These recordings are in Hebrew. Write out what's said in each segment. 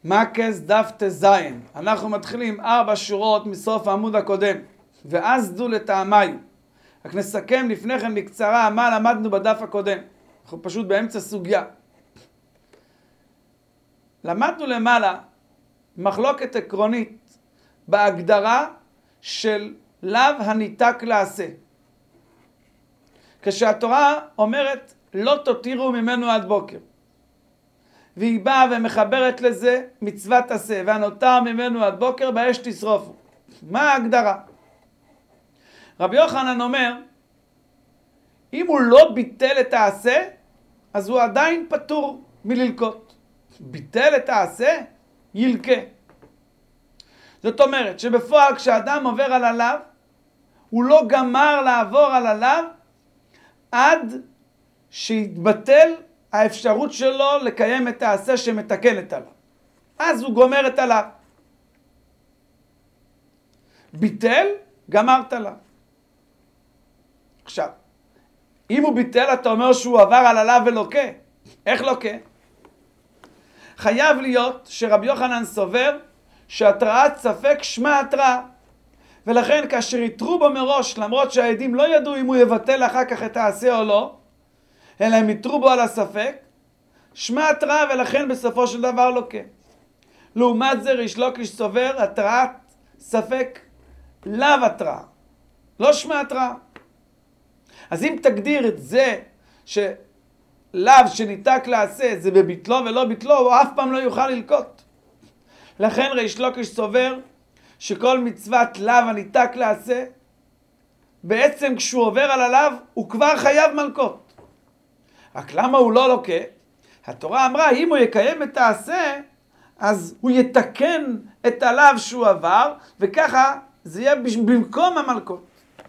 מקס דף תזיין. אנחנו מתחילים 4 שורות מסוף העמוד הקודם. ואז דו לטעמיו. רק נסכם לפני כן בקצרה מה למדנו בדף הקודם. אנחנו פשוט באמצע סוגיה. למדנו למעלה מחלוקת עקרונית בהגדרה של לאו הניתק לעשה. כשהתורה אומרת לא תותירו ממנו עד בוקר. והיא באה ומחברת לזה מצוות עשה, והנותר ממנו עד בוקר באש תשרופו. מה ההגדרה? רבי יוחנן אומר, אם הוא לא ביטל את העשה, אז הוא עדיין פטור מללקות. ביטל את העשה, ילקה. זאת אומרת שבפועל כשאדם עובר על הלאו, הוא לא גמר לעבור על הלאו עד שיתבטל האפשרות שלו לקיים את העשה שמתקנת עליו. אז הוא גומר את הלאו. ביטל, גמרת עליו. עכשיו, אם הוא ביטל, אתה אומר שהוא עבר על הלאו ולוקה. איך לוקה? חייב להיות שרבי יוחנן סובר שהתראת ספק שמה התראה. ולכן כאשר יתרו בו מראש, למרות שהעדים לא ידעו אם הוא יבטל אחר כך את העשה או לא, אלא הם יתרו בו על הספק, שמה התראה, ולכן בסופו של דבר לוקה. לעומת זה ריש לוקיש סובר התראת ספק לאו התראה, לא שמה התראה. אז אם תגדיר את זה שלאו שניתק לעשה זה בביטלו ולא ביטלו, הוא אף פעם לא יוכל ללקות. לכן ריש לוקיש סובר שכל מצוות לאו הניתק לעשה, בעצם כשהוא עובר על הלאו הוא כבר חייב מלקות. רק למה הוא לא לוקה? התורה אמרה אם הוא יקיים את העשה אז הוא יתקן את הלאו שהוא עבר, וככה זה יהיה במקום המלקות.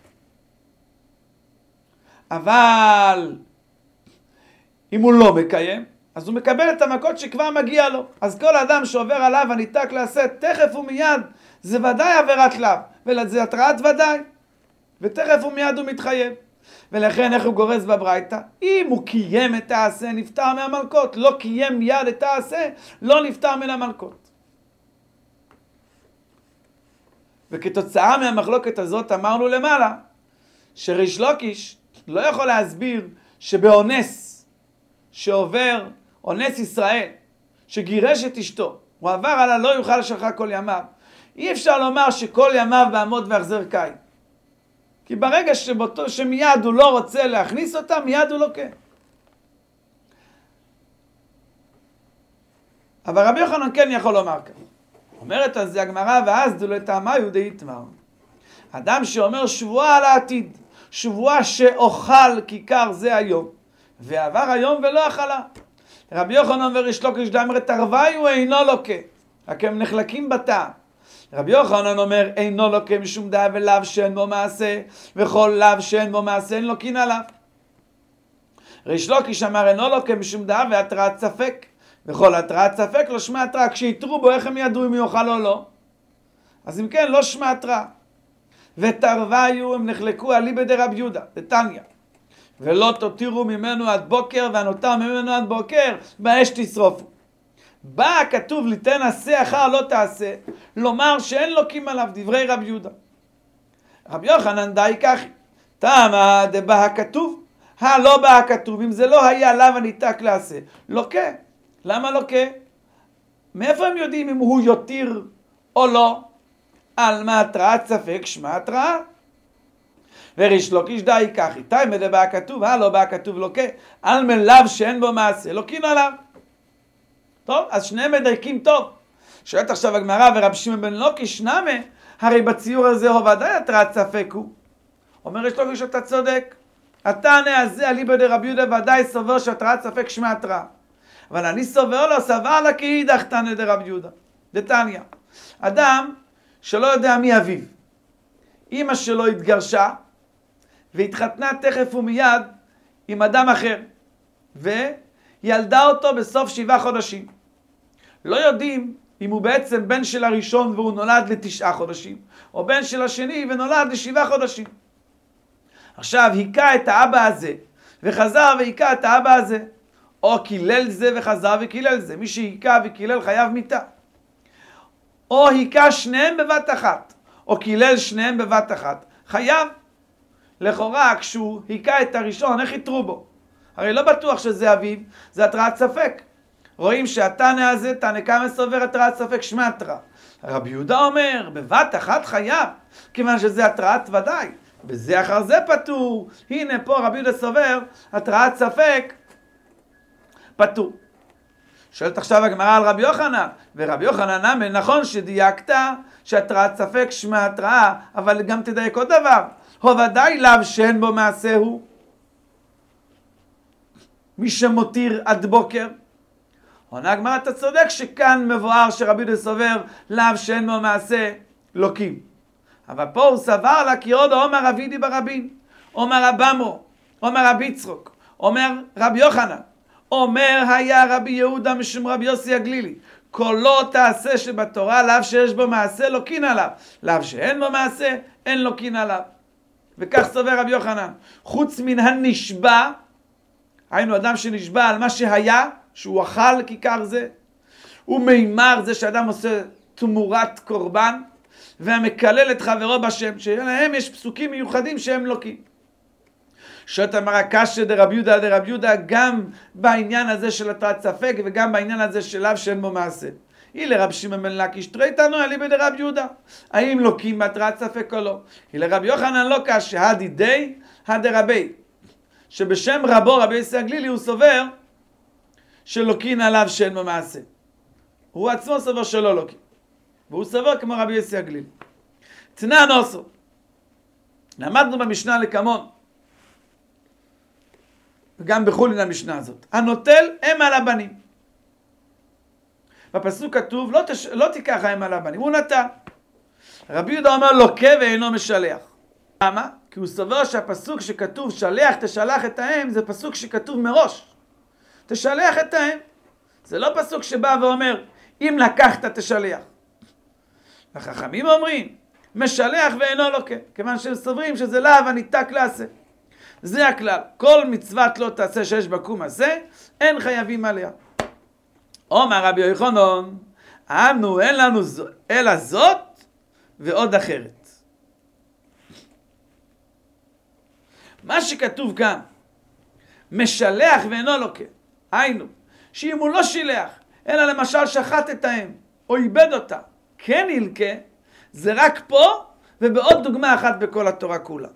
אבל אם הוא לא מקיים, אז הוא מקבל את המלקות שכבר מגיע לו. אז כל אדם שעובר עליו הניתק לעשה תכף ומיד, זה ודאי עבירת לאו, וזה התראת ודאי, ותכף ומיד הוא מתחייב. ולכן איך הוא גורס בברייתא? אם הוא קיים את העשה נפטר מהמלקות, לא קיים מיד את העשה, לא נפטר מן המלקות. וכתוצאה מהמחלוקת הזאת אמרנו למעלה, שריש לוקיש לא יכול להסביר שבאונס שעובר, אונס ישראל, שגירש את אשתו, הוא עבר על הלא יוכל לשלחה כל ימיו. אי אפשר לומר שכל ימיו בעמוד והחזר קין. כי ברגע שמיד הוא לא רוצה להכניס אותה, מיד הוא לוקה. אבל רבי יוחנן כן יכול לומר כך. אומרת על זה הגמרא, ואז דו לטעמיו דאיתמר. אדם שאומר שבועה על העתיד, שבועה שאוכל כיכר זה היום, ועבר היום ולא אכלה. רבי יוחנן וריש לוקיש דאמרי תרווי הוא אינו לוקה, רק הם נחלקים בטעם. רבי יוחנן אומר אינו לוקה משום דעה ולאו שאין בו מעשה, וכל לאו שאין בו מעשה אין לוקין עליו. ריש לוקיש אמר אינו לוקה משום דעה והתראת ספק, וכל התראת ספק לא שמה התראה. כשיתרו בו איך הם ידעו אם יאכל או לא? אז אם כן לא שמה התראה. ותרוויו הם נחלקו אליבא דרבי יהודה דתניא, ולא תותירו ממנו עד בוקר והנותר ממנו עד בוקר באש תשרופו. בא כתוב ליתן עשה אחר לא תעשה, לומר שאין לוקים עליו, דברי רבי יהודה. רבי יוחנן די ככי, תמה דבא הכתוב, לא בא הכתוב, אם זה לא היה לאו הניתק לעשה, לוקה. למה לוקה? מאיפה הם יודעים אם הוא יותיר או לא? על מה התראת ספק שמה התראה. וריש לוקיש די ככי, תמה דבא הכתוב, לא בא הכתוב לוקה, על מלאו שאין בו מעשה, לוקין עליו. טוב, אז שניהם מדייקים טוב. שואלת עכשיו הגמרא ורבי שמעון בן לוקיש נמה, הרי בציור הזה הוא ודאי התראת ספק הוא. אומר ריש לוקיש אתה צודק. התנא הזה אליבא דרבי יהודה ודאי סובר שהתראת ספק שמה התראה. אבל אני סובר לו סבר לה כאידך תנא דרבי יהודה. דתניא. אדם שלא יודע מי אביו. אמא שלו התגרשה והתחתנה תכף ומיד עם אדם אחר. ילדה אותו בסוף 7 חודשים. לא יודעים אם הוא בעצם בן של הראשון והוא נולד ל9 חודשים, או בן של השני ונולד ל7 חודשים. עכשיו היכה את האבא הזה, וחזר והיכה את האבא הזה, או קילל זה וחזר וקילל זה. מי שהיכה וקילל חייב מיתה. או היכה שניהם בבת אחת, או קילל שניהם בבת אחת, חייב. לכאורה, כשהוא היכה את הראשון, איך יתרו בו? הרי לא בטוח שזה אביו, זה התרעת ספק. רואים שהתנא הזה, תנא קמא סובר התרעת ספק שמע התרא. רבי יהודה אומר, בבת אחת חייב, כיוון שזה התרעת ודאי. וזה אחר זה פטור. הנה פה רבי יהודה סובר, התרעת ספק, פטור. שואלת עכשיו הגמרא על רבי יוחנן, ורבי יוחנן אמר, נכון שדייקת שהתרעת ספק שמע התראה, אבל גם תדייק עוד דבר. הוא ודאי לאו שאין בו מעשה הוא. מי שמותיר עד בוקר. עונה הגמרא, אתה צודק שכאן מבואר שרבי יהודה סובר לאו שאין בו מעשה לוקים. אבל פה הוא סבר לה כי עוד אומר אבידי ברבין, אומר רבמו, אומר רבי יצחוק, אומר רבי יוחנן, אומר היה רבי יהודה משום רבי יוסי הגלילי, כל לא תעשה שבתורה לאו שיש בו מעשה לוקין עליו, לאו שאין בו מעשה אין לוקין עליו. וכך סובר רבי יוחנן, חוץ מן הנשבע, היינו אדם שנשבע על מה שהיה, שהוא אכל כיכר זה, ומימר זה שאדם עושה תמורת קורבן, והמקלל את חברו בשם, שלהם יש פסוקים מיוחדים שהם לוקים. שואלת הגמרא קשיא דרבי יהודה דרבי יהודה, גם בעניין הזה של התרעת ספק, וגם בעניין הזה של לאו שאין בו מעשה. היא לרבי שמעון בן לקיש תרייתנו אליבא דרבי יהודה, האם לוקים בהתרעת ספק או לא? היא לרבי יוחנן לא קשיא, הדידי הדרבי, שבשם רבו רבי יוסי הגלילי הוא סובר שלוקין עליו שאין בו מעשה. הוא עצמו סובר שלא לוקין, והוא סובר כמו רבי יוסי הגלילי. תנא נוסו, למדנו במשנה לקמון, וגם בחולין המשנה הזאת, הנוטל אם על הבנים. בפסוק כתוב לא תיקח אם על הבנים, הוא נטל. רבי יהודה אומר לוקה ואינו משלח. למה? כי הוא סובר שהפסוק שכתוב שלח תשלח את האם, זה פסוק שכתוב מראש. תשלח את האם. זה לא פסוק שבא ואומר אם לקחת תשלח. החכמים אומרים משלח ואינו לוקה, כיוון שהם סוברים שזה לאו הניתק לעשה. זה הכלל, כל מצוות לא תעשה שיש בקום עשה, אין חייבים עליה. אומר רבי יוחנן, אנו אין לנו אלא זאת ועוד אחרת. מה שכתוב כאן, משלח ואינו לוקה, היינו, שאם הוא לא שילח, אלא למשל שחט את האם, או איבד אותה, כן ילקה, זה רק פה ובעוד דוגמה אחת בכל התורה כולה.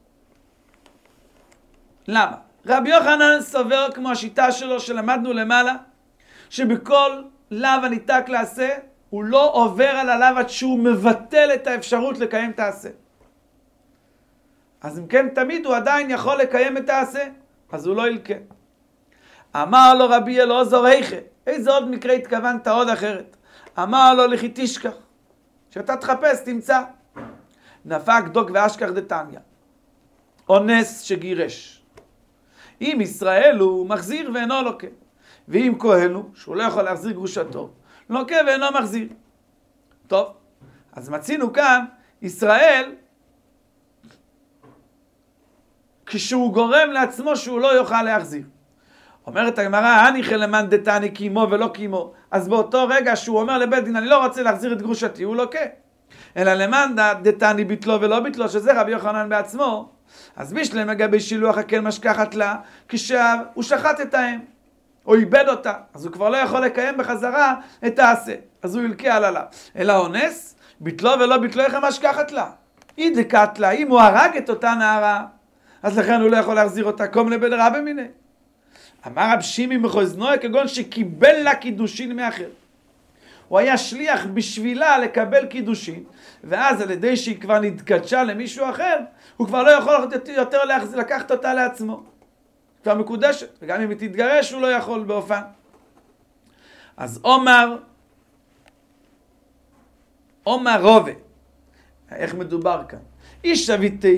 למה? רבי יוחנן סובר כמו השיטה שלו שלמדנו למעלה, שבכל לאו הניתק לעשה, הוא לא עובר על הלאו עד שהוא מבטל את האפשרות לקיים את העשה. אז אם כן תמיד הוא עדיין יכול לקיים את העשה, אז הוא לא ילקה. אמר לו רבי אלעזר היכא, איזה עוד מקרה התכוונת עוד אחרת? אמר לו לכי תשכח, שאתה תחפש תמצא. נפק דוק ואשכח דתניא, אונס שגירש. אם ישראל הוא מחזיר ואינו לוקה, ואם כהן הוא שהוא לא יכול להחזיר גרושתו, לוקה ואינו מחזיר. טוב, אז מצינו כאן ישראל כשהוא גורם לעצמו שהוא לא יוכל להחזיר. אומרת הגמרא, הניחא למאן דתני קיימו ולא קיימו, אז באותו רגע שהוא אומר לבית דין אני לא רוצה להחזיר את גרושתי, הוא לוקה. אלא למאן דתני ביטלו ולא ביטלו, שזה רבי יוחנן בעצמו, אז בשלם לגבי שילוח הקל משכחת לה, כשהוא שחט את האם, או איבד אותה, אז הוא כבר לא יכול לקיים בחזרה את העשה, אז הוא ילקה על עליו. אלא אונס, ביטלו ולא ביטלו, איך המשכחת לה? היא דקת לה, אם הוא הרג את אותה נערה, אז לכן הוא לא יכול להחזיר אותה, קום לבית רבי מיני. אמר רב שימי מחוזנוי, כגון שקיבל לה קידושין מאחר. הוא היה שליח בשבילה לקבל קידושין, ואז על ידי שהיא כבר נתקדשה למישהו אחר, הוא כבר לא יכול יותר לקחת אותה לעצמו. כבר מקודשת, וגם אם היא תתגרש הוא לא יכול באופן. אז אומר רובה, איך מדובר כאן? איש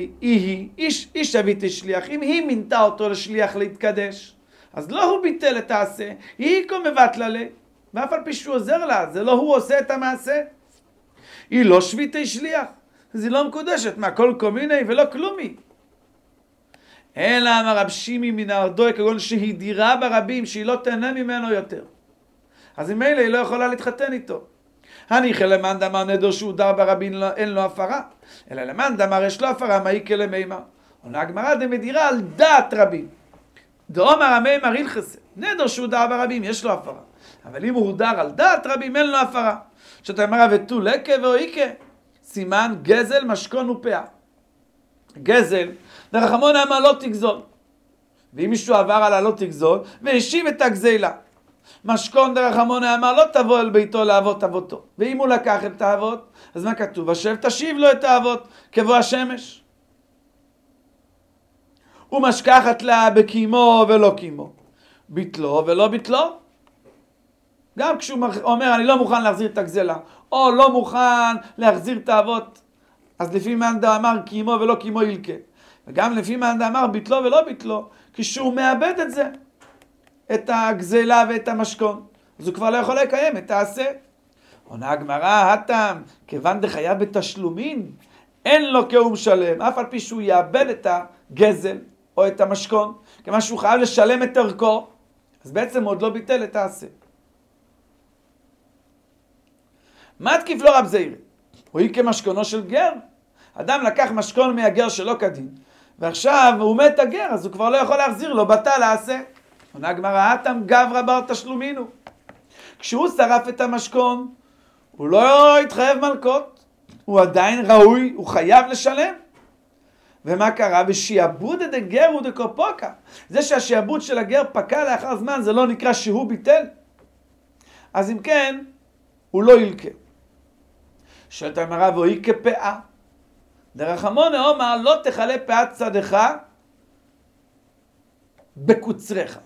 שביתי שליח, אם היא מינתה אותו לשליח להתקדש, אז לא הוא ביטל את העשה, היא כה מבטלה לה, ואף על פי שהוא עוזר לה, זה לא הוא עושה את המעשה. היא לא שביתי שליח, אז היא לא מקודשת, מה כל מיני ולא כלומי. אלא אמר רב שימי מן הארדוי, כגון שהיא דירה ברבים, שהיא לא תהנה ממנו יותר. אז ממילא היא לא יכולה להתחתן איתו. הניחא למאן דאמר נדר שהודר ברבים אין לו הפרה, אלא למאן דאמר יש לו הפרה, מה יקה למימר? עונה הגמרא דמדירה על דעת רבים. דאמר המימר הלכסה, נדר שהודר ברבים יש לו הפרה, אבל אם הוא הודר על דעת רבים אין לו הפרה. שאתה אמרה ותו לקה ואויקה, סימן גזל משכון ופאה. גזל, דרחמון אמר לא תגזול, ואם מישהו עבר על הלא תגזול והשיב את הגזילה. משכון דרחמון אמר לא תבוא אל ביתו לאבות אבותו, ואם הוא לקח את האבות, אז מה כתוב? השב תשיב לו את האבות כבוא השמש. ומשכחת לה בקימו ולא קימו, ביטלו ולא ביטלו. גם כשהוא אומר אני לא מוכן להחזיר את הגזלה, או לא מוכן להחזיר את האבות, אז לפי מאן דאמר קימו ולא קימו ילקה. וגם לפי מאן דאמר ביטלו ולא ביטלו, כשהוא מאבד את זה, את הגזלה ואת המשכון, אז הוא כבר לא יכול לקיים את העשה. עונה הגמרא, הטעם, כיוון דחייב בתשלומין, אין לו כאום שלם, אף על פי שהוא יאבד את הגזל או את המשכון, כיוון שהוא חייב לשלם את ערכו, אז בעצם הוא עוד לא ביטל את העשה. מה תקיף לו רב זעירא? הוא היא כמשכונו של גר. אדם לקח משכון מהגר שלא כדין, ועכשיו הוא מת הגר, אז הוא כבר לא יכול להחזיר לו, בטל העשה. עונה הגמרא, הטעם גברא בר תשלומינו. כשהוא שרף את המשכון, הוא לא התחייב מלקות, הוא עדיין ראוי, הוא חייב לשלם. ומה קרה? ושיעבוד את הגר הוא דקופוקה. זה שהשיעבוד של הגר פקע לאחר זמן, זה לא נקרא שהוא ביטל. אז אם כן, הוא לא ילקה. שואלת הגמרא, והיא כפאה. דרחמון אומר, לא תכלה פאת צדך בקוצרך.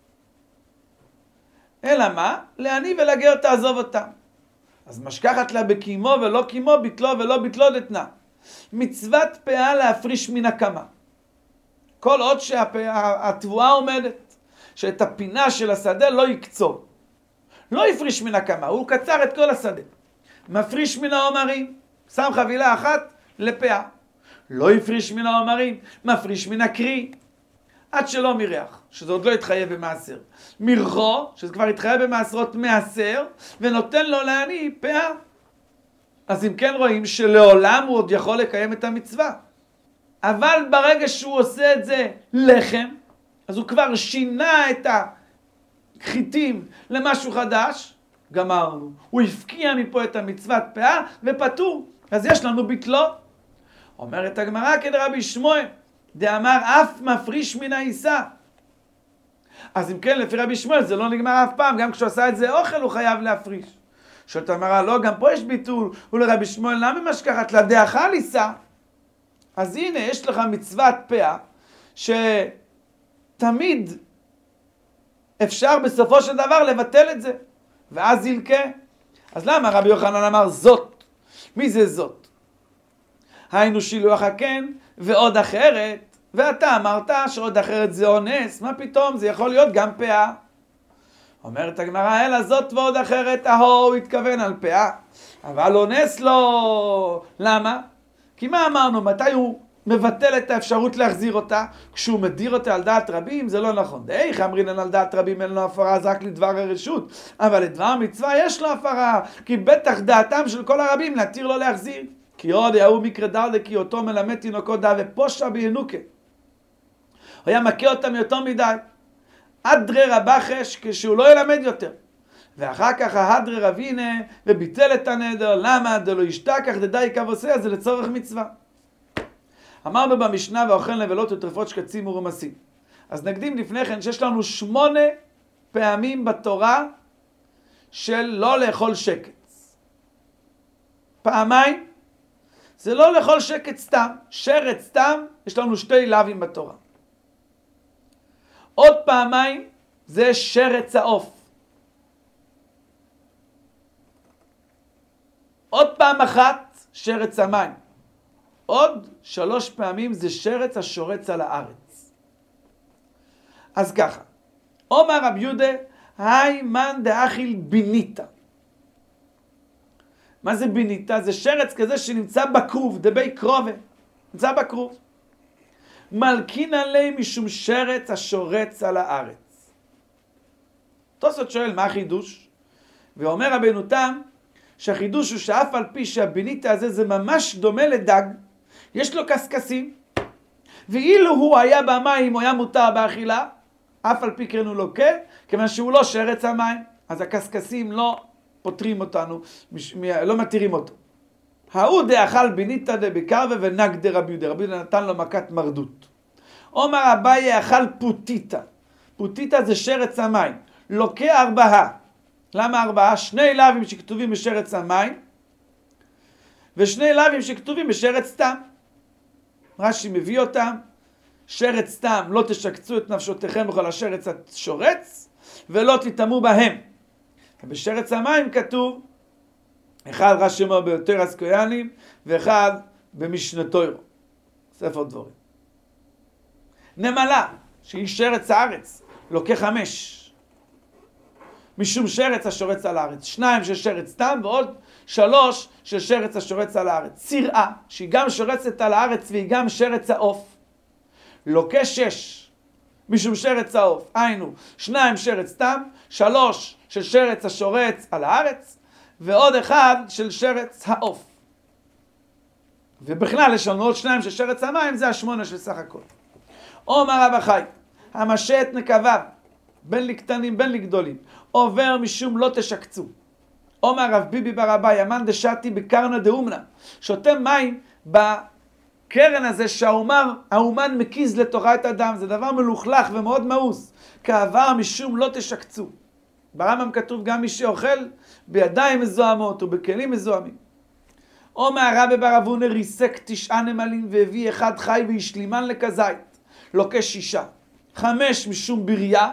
אלא מה? לעני ולגר תעזוב אותם. אז משכחת לה בקימו ולא קימו, ביטלו ולא ביטלו דתנה. מצוות פאה להפריש מן הקמה. כל עוד שהתבואה עומדת, שאת הפינה של השדה לא יקצור. לא יפריש מן הקמה, הוא קצר את כל השדה. מפריש מן העומרים, שם חבילה אחת לפאה. לא יפריש מן העומרים, מפריש מן הקרי. עד שלא מריח, שזה עוד לא יתחייב במעשר. מרחו, שזה כבר יתחייב במעשרות מעשר, ונותן לו לעני פאה. אז אם כן רואים שלעולם הוא עוד יכול לקיים את המצווה. אבל ברגע שהוא עושה את זה לחם, אז הוא כבר שינה את החיטים למשהו חדש, גמרנו. הוא הפקיע מפה את המצוות פאה ופטור. אז יש לנו ביטלו. אומרת הגמרא כדרבי שמואל, דאמר אף מפריש מן העיסה. אז אם כן לפי רבי שמואל זה לא נגמר אף פעם, גם כשהוא עשה את זה אוכל הוא חייב להפריש. שואלת הגמרא, לא, גם פה יש ביטול. ולרבי שמואל למה משכחת לה דאכל עיסה? אז הנה יש לך מצוות פאה שתמיד אפשר בסופו של דבר לבטל את זה, ואז ילקה. אז למה רבי יוחנן אמר זאת? מי זה זאת? היינו שילוח הקן ועוד אחרת, ואתה אמרת שעוד אחרת זה אונס, מה פתאום? זה יכול להיות גם פאה. אומרת הגמרא, אלא זאת ועוד אחרת, הוא התכוון על פאה, אבל אונס לא. למה? כי מה אמרנו? מתי הוא מבטל את האפשרות להחזיר אותה? כשהוא מדיר אותה על דעת רבים? זה לא נכון. איך אמרינן על דעת רבים אין לו הפרה, זה רק לדבר הרשות, אבל לדבר המצווה יש לו הפרה, כי בטח דעתם של כל הרבים להתיר לו להחזיר. כי עוד יהוא מקרא דרדה, כי אותו מלמד תינוקו דה ופושע בינוקה. הוא היה מכה אותם יותר מדי. אדרי רבחש, כשהוא לא ילמד יותר. ואחר כך ההדרי רבינה וביטל את הנדר. למה? דלא ישתכח דדי כבוסיה, זה לצורך מצווה. אמרנו במשנה ואוכל נבלות וטרפות שקצים ורמסים. אז נקדים לפני כן שיש לנו 8 פעמים בתורה של לא לאכול שקץ. פעמיים זה לא לאכול שקץ סתם. שרץ סתם יש לנו 2 לאווים בתורה. עוד פעמיים זה שרץ העוף. עוד פעם אחת שרץ המים. עוד 3 פעמים זה שרץ השורץ על הארץ. אז ככה, אומר רב יהודה, היי מן דאכיל ביניתא. מה זה ביניתא? זה שרץ כזה שנמצא בכרוב, דבי קרובה, נמצא בכרוב. מלכין עלי משום שרץ השורץ על הארץ. תוספות שואל מה החידוש? ואומר רבנו תם שהחידוש הוא שאף על פי שהביניתא הזה זה ממש דומה לדג, יש לו קסקסים, ואילו הוא היה במים, הוא היה מותר באכילה, אף על פי כן הוא לוקה, כיוון שהוא לא שרץ המים, אז הקסקסים לא פותרים אותנו, לא מתירים אותו. ההוא דאכל ביניתא דבקרבה ונג דרבי יהודה, רבי יהודה נתן לו מכת מרדות. אומר אביי אכל פוטיתא, פוטיתא זה שרץ המים, לוקה 4. למה 4? 2 לאווים שכתובים בשרץ המים, ו2 לאווים שכתובים בשרץ סתם. רש"י מביא אותם, שרץ סתם לא תשקצו את נפשותיכם בכל השרץ השורץ, ולא תטמאו בהם. ובשרץ המים כתוב, אחד רש"י אומר ביותר אסקויאנים, ואחד במשנתו, ספר דברים. נמלה, שהיא שרץ הארץ, לוקה 5. משום שרץ השורץ על הארץ. 2 של שרץ סתם, ועוד 3 של שרץ השורץ על הארץ. צירעה, שהיא גם שורצת על הארץ, והיא גם שרץ העוף. לוקה 6, משום שרץ העוף. היינו, 2 שרץ סתם, 3 של שרץ השורץ על הארץ, ועוד 1 של שרץ העוף. ובכלל יש לנו עוד 2 של שרץ המים, זה 8 של סך הכל. אומר רב החי, המשה את נקביו, בין לקטנים בין לגדולים, עובר משום לא תשקצו. אומר רב ביבי בר אביי, אמן דשתי בקרנה דאומנה, שותה מים בקרן הזה שהאומן מקיז לתוכה את הדם, זה דבר מלוכלך ומאוד מאוס, כעבר משום לא תשקצו. ברמב"ם כתוב גם מי שאוכל בידיים מזוהמות ובכלים מזוהמים. אומר רבי בר אבונה ריסק 9 נמלים והביא 1 חי והשלימן לכזית, לוקה 6. 5 משום בריה,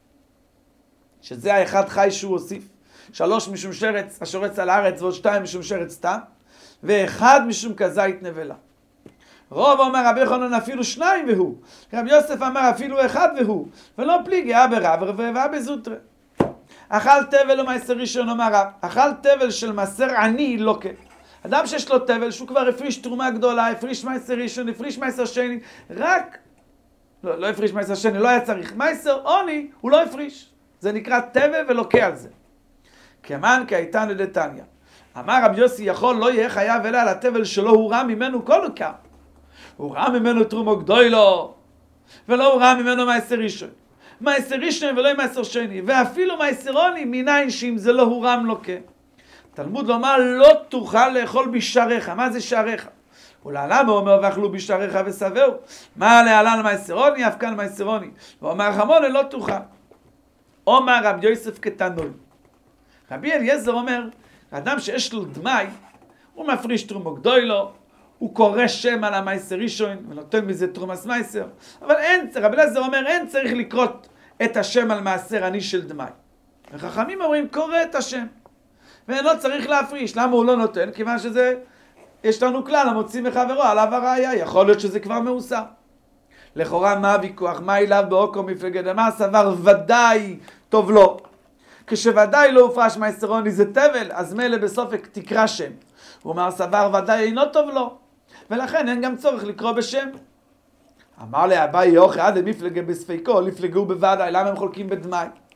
שזה האחד חי שהוא הוסיף, 3 משום שרץ השורץ על הארץ, ועוד 2 משום שרץ סתם, ו1 משום כזית נבלה. רוב אומר רבי יוחנן אפילו 2 והוא, רבי יוסף אמר אפילו 1 והוא, ולא פליגי ברב ובזוטרה. אכל תבל ומעשר ראשון, אומר רב, אכל תבל של מעשר עני לוקה. אדם שיש לו תבל שהוא כבר הפריש תרומה גדולה, הפריש מעשר ראשון, הפריש מעשר שני, רק, לא הפריש מעשר שני, לא היה צריך, מעשר עוני הוא לא הפריש. זה נקרא תבל ולוקה על זה. כמן כאיתנא דתניא. אמר רבי יוסי, יכול לא יהיה חייב אלא על התבל שלא הורם ממנו כל עיקר. הורם ממנו תרומו גדולו, ולא הורם ממנו מעשר ראשון. מעשר ראשון ולא מעשר שני, ואפילו מעשר עוני, מניין שאם זה לא הורם לוקה. תלמוד לומר, לא תוכל לאכול בשעריך. מה זה שעריך? ולעלם הוא אומר, ואכלו בשעריך ושבעו. מה להלן מעשר עוני? אף כאן מעשר עוני. ואומר חמונה, לא תוכל. אומר רבי יוסף כתנוי. רבי אליעזר אומר, האדם שיש לו דמי, הוא מפריש תרומו גדולו, הוא קורא שם על המעשר ראשון, ונותן מזה תרומס מעשר. אבל רבי אליעזר אומר, אין צריך לקרות את השם על מעשר עני של דמי. וחכמים אומרים, קורא את השם. ואינו צריך להפריש. למה הוא לא נותן? כיוון שזה, יש לנו כלל, המוציא מחברו, עליו הראיה. יכול להיות שזה כבר מאוסר. לכאורה מה הוויכוח? מה אליו באוקו מפלגת? מה סבר ודאי טוב לו? כשוודאי לא הופרש מעשר עוני זה תבל, אז מילא בסופק תקרא שם. הוא אומר סבר ודאי אינו טוב לו, ולכן אין גם צורך לקרוא בשם. אמר לאביי יוכי עד למפלגה בספיקו, לפלגו בוודאי, למה הם חולקים בדמי?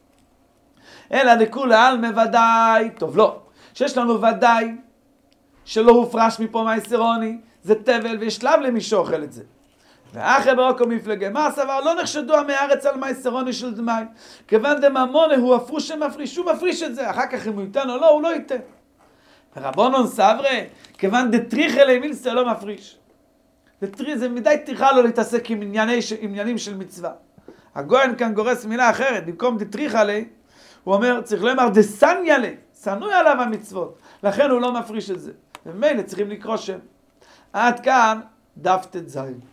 אלא דכולי עלמא ודאי טוב לו. שיש לנו ודאי שלא הופרש מפה מעשר עוני, זה תבל ויש שלב למי שאוכל את זה. ואחרי באוקו מפלגה, מה הסבר? לא נחשדו עמי הארץ על מעשר עוני של דמי. כיוון דממונה הוא הפרוש שמפריש, הוא מפריש את זה. אחר כך אם הוא ייתן או לא, הוא לא ייתן. רבונון סברי, כיוון דטריחה למילסה לא מפריש. זה מדי טריחה לו להתעסק עם עניינים של מצווה. הגויין כאן גורס מילה אחרת, במקום דטריחה לי, הוא אומר, צריך לומר דסניה לי, סנוי עליו המצוות. לכן הוא לא מפריש את זה. ומילא צריכים לקרוא שם. עד כאן דף ט"ז.